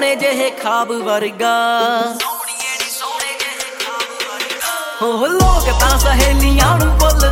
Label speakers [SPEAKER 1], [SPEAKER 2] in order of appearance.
[SPEAKER 1] ਸੋਹਣੇ ਜਿਹੇ ਖਾਬ ਵਰਗਾ ਹੋ ਲੋਕ ਤਾਂ ਸਹੇਲੀਆਂ ਨੂੰ ਭੁੱਲ